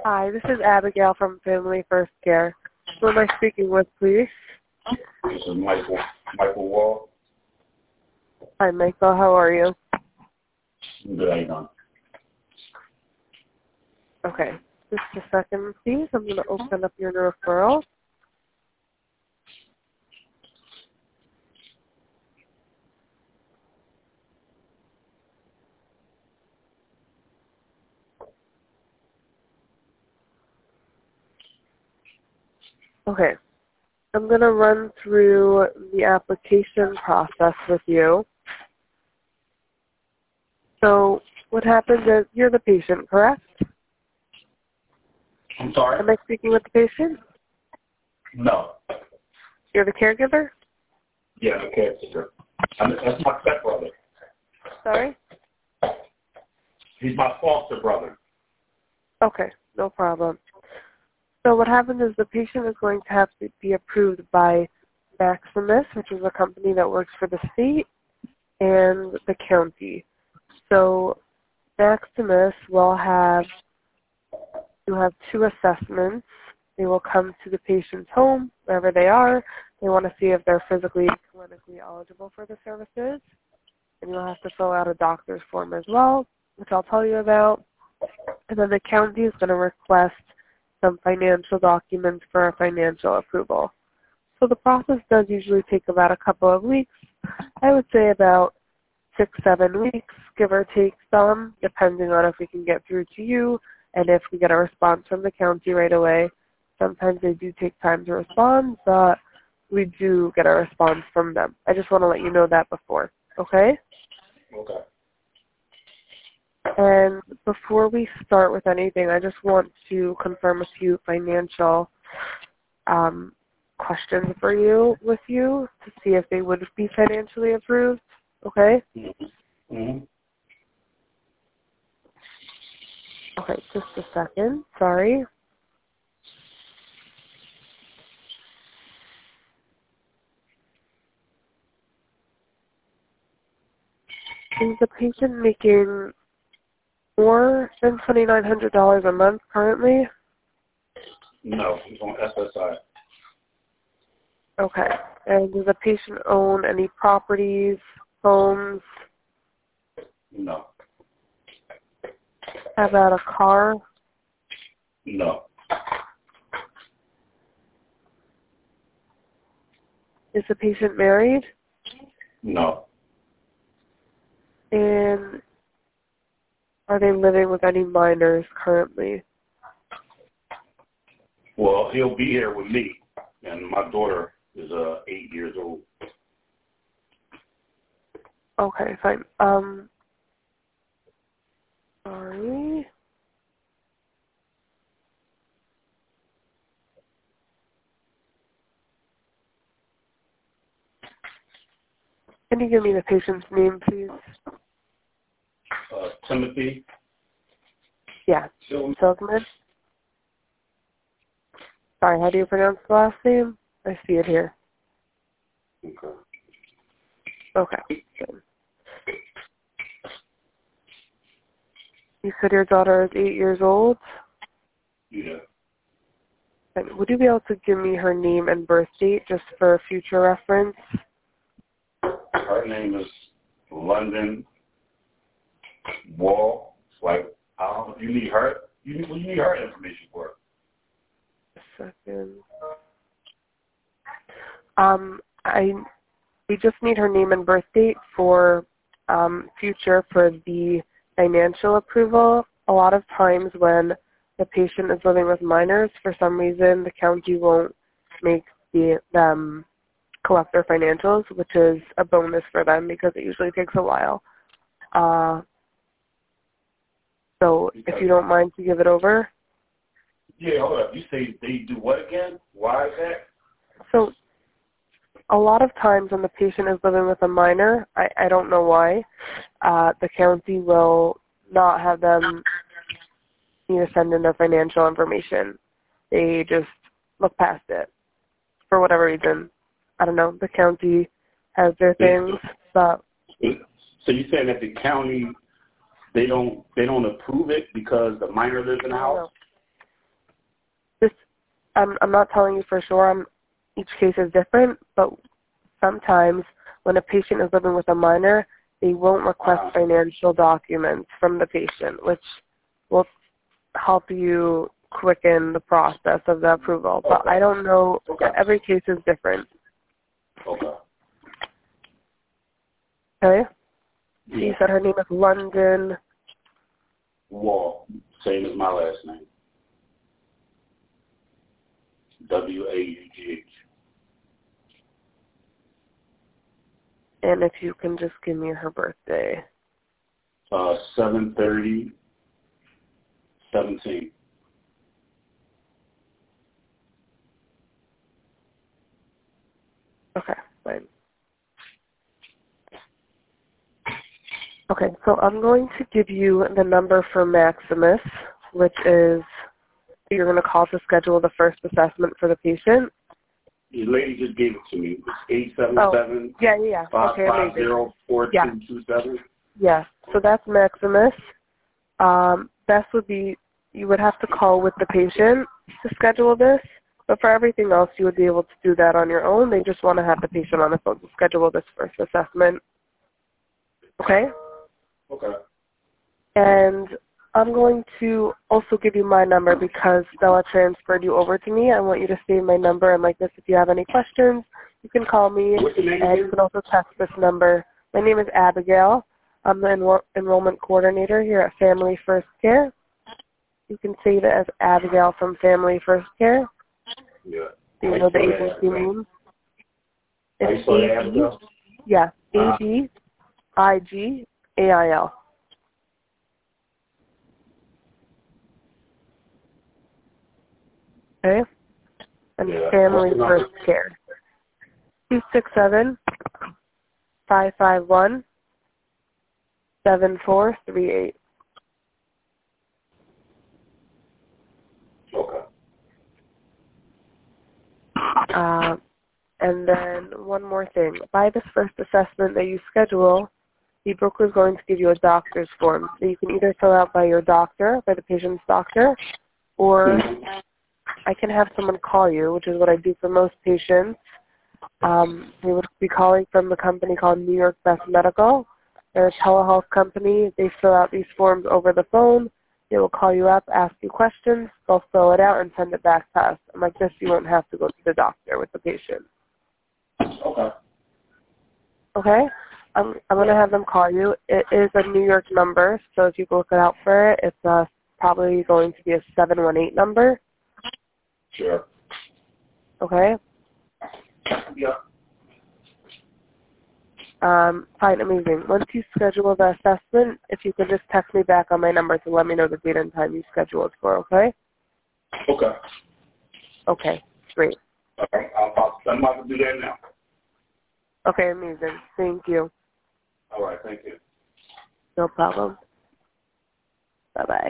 Hi, this is Abigail from Family First Care. Who am I speaking with, please? This is Michael Wall. Hi, Michael. How are you? Good, how you doing? Okay. Just a second, please. I'm going to open up your referral. Okay. I'm going to run through the application process with you. So what happens is you're the patient, correct? I'm sorry? Am I speaking with the patient? No. You're the caregiver? Yeah, the caretaker. That's my stepbrother. Sorry? He's my foster brother. Okay, no problem. So what happens is the patient is going to have to be approved by Maximus, which is a company that works for the state and the county. So Maximus will have two assessments. They will come to the patient's home, wherever they are. They want to see if they're physically and clinically eligible for the services. And you'll have to fill out a doctor's form as well, which I'll tell you about. And then the county is going to request some financial documents for a financial approval. So the process does usually take about a couple of weeks. I would say about 6-7 weeks, give or take some, depending on if we can get through to you and if we get a response from the county right away. Sometimes they do take time to respond, but we do get a response from them. I just want to let you know that before, okay? Okay. And before we start with anything, I just want to confirm a few financial questions for you to see if they would be financially approved, okay? Mm-hmm. Mm-hmm. Okay, just a second. Sorry. Is the patient making more than $2,900 a month currently? No, he's on SSI. Okay. And does the patient own any properties, homes? No. How about a car? No. Is the patient married? No. And are they living with any minors currently? Well, he'll be here with me, and my daughter is 8 years old. Okay, fine. Sorry. Can you give me the patient's name, please? Timothy. Yeah. Silgman. Sorry, how do you pronounce the last name? I see it here. Okay. Okay. Good. You said your daughter is 8 years old? Yeah. And would you be able to give me her name and birth date just for future reference? Her name is London Wall. Like, you need her. You need her information for it. A second. We just need her name and birth date for future for the financial approval. A lot of times when the patient is living with minors, for some reason the county won't make them collect their financials, which is a bonus for them because it usually takes a while. So if you don't mind to give it over. Yeah, hold up. You say they do what again? Why is that? So a lot of times when the patient is living with a minor, I don't know why, the county will not have them send in their financial information. They just look past it for whatever reason. I don't know. The county has their things, but so you're saying that the county they don't approve it because the minor lives in the house? I'm not telling you for sure. Each case is different, but sometimes when a patient is living with a minor, they won't request financial documents from the patient, which will help you quicken the process of the approval. But I don't know. Every case is different. Okay. Okay? She said her name is London Wall, same as my last name. Waugh. And if you can just give me her birthday. 7/30/17. Okay, fine. Okay, so I'm going to give you the number for Maximus, which is you're going to call to schedule the first assessment for the patient. The lady just gave it to me. It's 877 yeah. Okay, 550-4227. Yeah, so that's Maximus. Best would be you would have to call with the patient to schedule this, but for everything else, you would be able to do that on your own. They just want to have the patient on the phone to schedule this first assessment. Okay? Okay. And I'm going to also give you my number because Stella transferred you over to me. I want you to save my number, and like this, if you have any questions, you can call me. What's your name and you can also text this number. My name is Abigail. I'm the enrollment coordinator here at Family First Care. You can save it as Abigail from Family First Care. Yeah. Do you know the agency name? It's Abigail? Yeah, ABIGAIL. Okay? And Family First Care. 267-551-7438. Okay. And then one more thing. By this first assessment that you schedule, the broker is going to give you a doctor's form. So you can either fill out by your doctor, by the patient's doctor, or I can have someone call you, which is what I do for most patients. They would be calling from a company called New York Best Medical. They're a telehealth company. They fill out these forms over the phone. They will call you up, ask you questions. They'll fill it out and send it back to us. And like this, you won't have to go to the doctor with the patient. Okay. Okay? I'm going to have them call you. It is a New York number, so if you look it out for it, it's probably going to be a 718 number. Sure. Okay? Yeah. Fine, amazing. Once you schedule the assessment, if you could just text me back on my number to let me know the date and time you scheduled for, okay? Okay. Okay, great. Okay. I'm about to do that now. Okay, amazing. Thank you. All right, thank you. No problem. Bye-bye.